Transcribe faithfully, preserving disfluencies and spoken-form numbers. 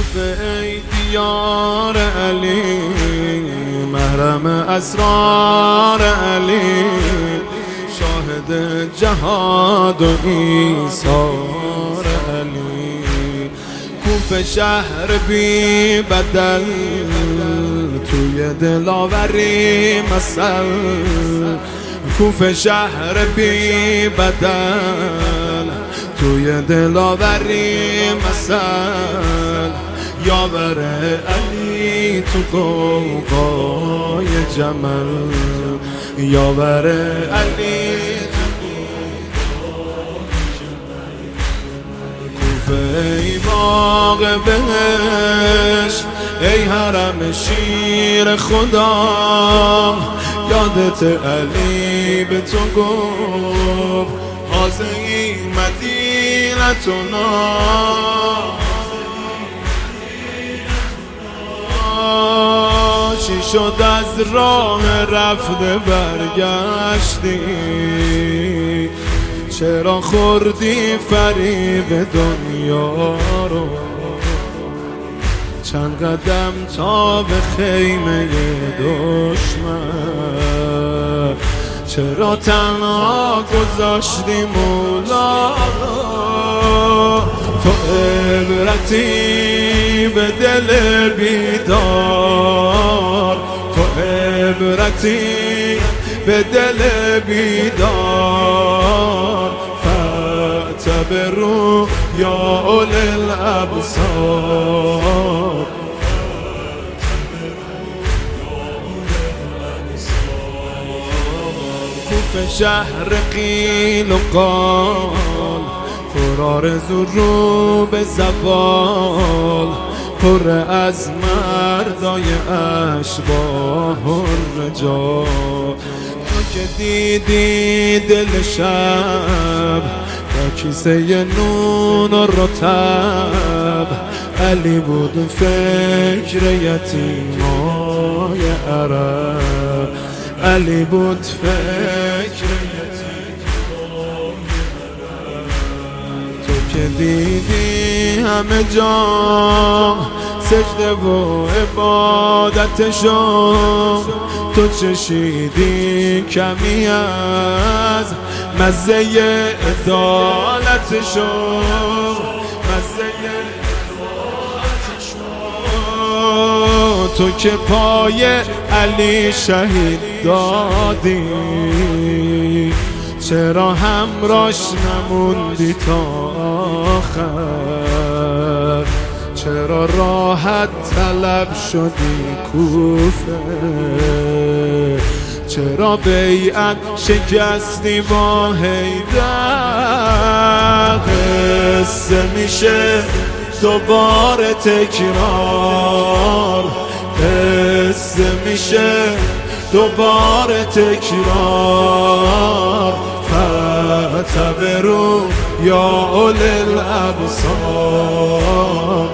کوفه ای دیار علی، محرم اسرار علی، شاهد جهاد و ایثار علی. کوفه شهر بی بدل، توی دلاوری مثل. کوفه شهر بی بدل، توی دلاوری مثل. یاور علی تو قوقای جمل، یاور علی تو قوقای جمل. کوفه ای باغ بهشت، ای حرم شیر خدا، یادت علی به تو گفت هذه مدینتنا. چی شد از راه رفته برگشتی؟ چرا خوردی فریب دنیا رو؟ چند قدم تا به خیمه دشمن، چرا تنها گذاشتی مولا رو؟ تو عبرتی به دل بیدار، تو عبرتی به دل بیدار. فاعتبروا یا اولی الابصار. کوفه شهر قیل و قال، پر آرزو رو به زوال، پر از مردای اشباح الرجال. تو که دیدی دل شب با کیسه نون و رطب، علی بود فکر یتیمای عرب، علی بود فکر یتیمای عرب. تو که دیدی همه جا سجده و عبادتشو، تو چشیدی کمی از مزه عدالتشو، مزه عدالتشو. تو که پای علی شهید دادی، چرا همراش نموندی تا آخر؟ چرا راحت طلب شدی کوفه؟ چرا بیعت شکستی با حیدر؟ قصه میشه دوباره تکرار، قصه میشه دوباره تکرار. فاعتبروا یا اولی الابصار.